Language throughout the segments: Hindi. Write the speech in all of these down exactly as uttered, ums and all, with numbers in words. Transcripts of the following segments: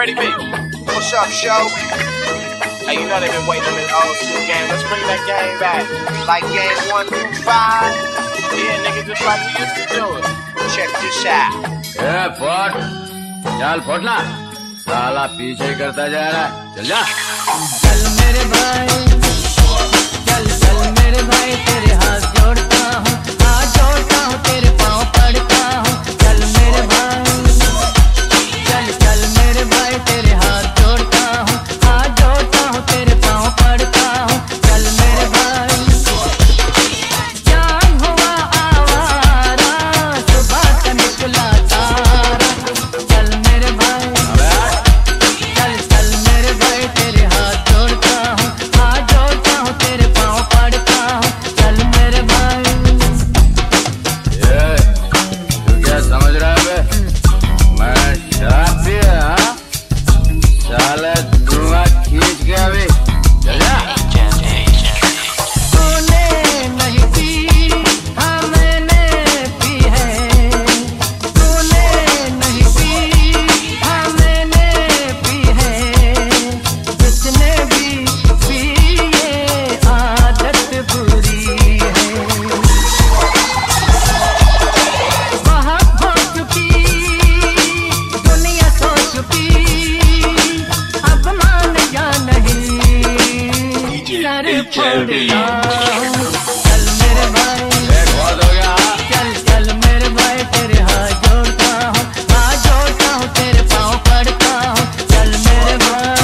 Freddie B. What's up, show? Hey, you know they've been waiting on this old school game. Let's bring that game back. Like game one through five? Yeah, nigga, just like we used to do it. Check this out. ए फट चल फटना साला पीछे करता जा रहा है चल जा चल मेरे भाई चल चल मेरे भाई तेरे हाथ जोड़ता हूँ हाथ जोड़ता हूँ तेरे पाँव पड़ता हूँ चल मेरे भाई चल चल मेरे भाई तेरे हाथ जोड़ता हूँ हाथ जोड़ता हूँ तेरे पाँव पड़ता हूँ चल मेरे भाई जान हुआ आवारा सुबह का निकला तारा चल मेरे भाई चल चल मेरे भाई तेरे हाथ जोड़ता हूँ हाथ जोड़ता हूँ तेरे पाँव पड़ता हूँ चल मेरे भाई ये तू क्या समझ रहा है बे मैं शराब पिया हाँ साला धुआं खींच गया अभी चल जा तूने नहीं पी हाँ मैंने पी है तूने नहीं पी हाँ मैंने पी है जिसने भी पी ये आदत बुरी है बहुत हो चुकी दुनिया सो चुकी अब मान जा नहीं सर फोड़ता हूँ चल मेरे भाई एक बहुत हो गया हाँ चल चल मेरे भाई तेरे हाथ जोड़ता हूँ हाथ जोड़ता हूँ तेरे पाँव पड़ता हूँ चल मेरे भाई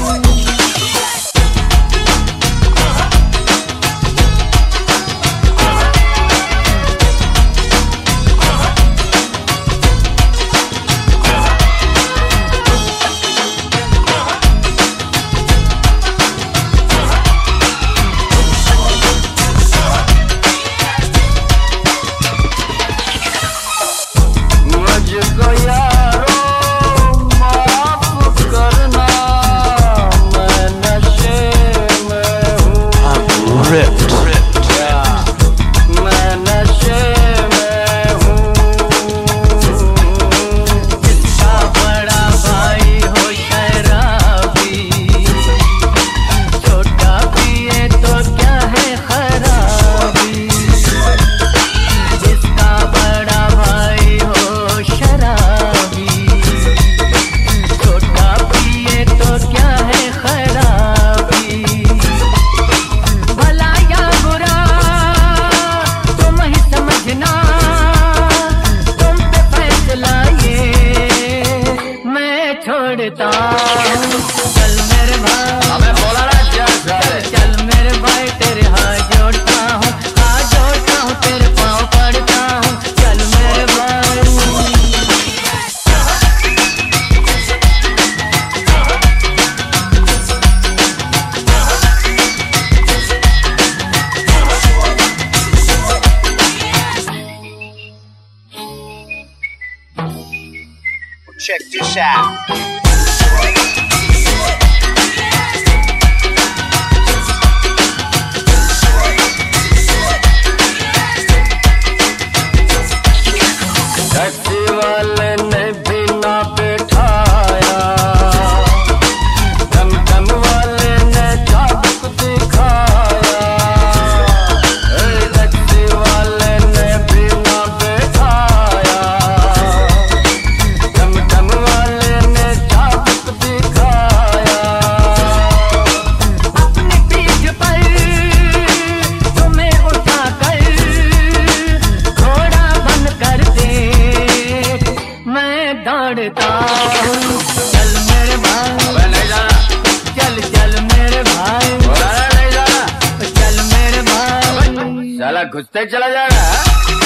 मुझको यारो माफ करना मैं नशे में हूँ क्या मैं नशे में हूँ जिसका बड़ा भाई हो शराबी छोटा पिए तो क्या है खराबी जिसका बड़ा भाई हो शराबी छोटा पिए तो क्या है खराबी भला या बुरा तुम ही समझना तुम पे फैसला ये मैं छोड़ता हूँ चल मेरे भाई हमें बोला ना क्या चल चल मेरे भाई तेरे हाथ जोड़ता हूँ हाथ जोड़ता हूँ तेरे पाँव पड़ता हूँ चल मेरे भाई Check this out. टैक्सी वाले ने भी ना बैठाया टमटम वाले ने चाबुक दिखाया ए, टैक्सी वाले ने भी ना बैठाया टमटम वाले ने चाबुक दिखाया अपनी पीठ पर तुम्हें उठा कर घोड़ा बन कर दे मैं दौड़ता हूँ चल मेरे भाई अबे नहीं जाना चल चल मेरे भाई बोला ना नहीं जाना चल मेरे भाई साला घुसते चला जाएगा हाँ?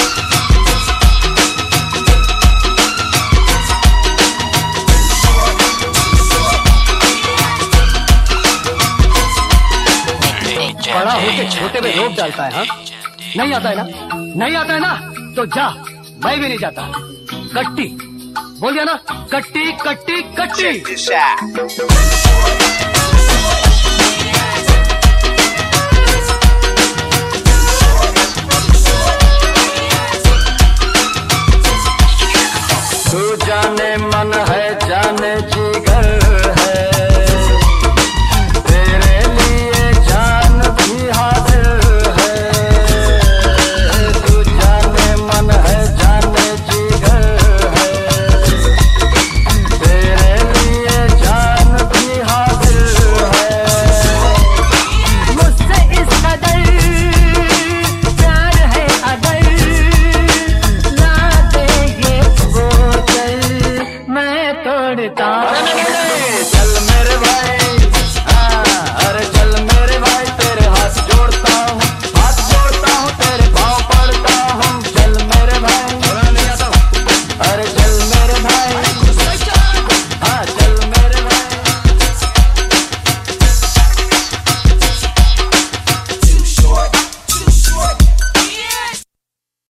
बड़ा होके छोटे में रोक डालता है हाँ नहीं आता है ना नहीं आता है ना तो जा मैं भी नहीं जाता कट्टी बोल दिया ना कट्टी कट्टी कट्टी Check this out.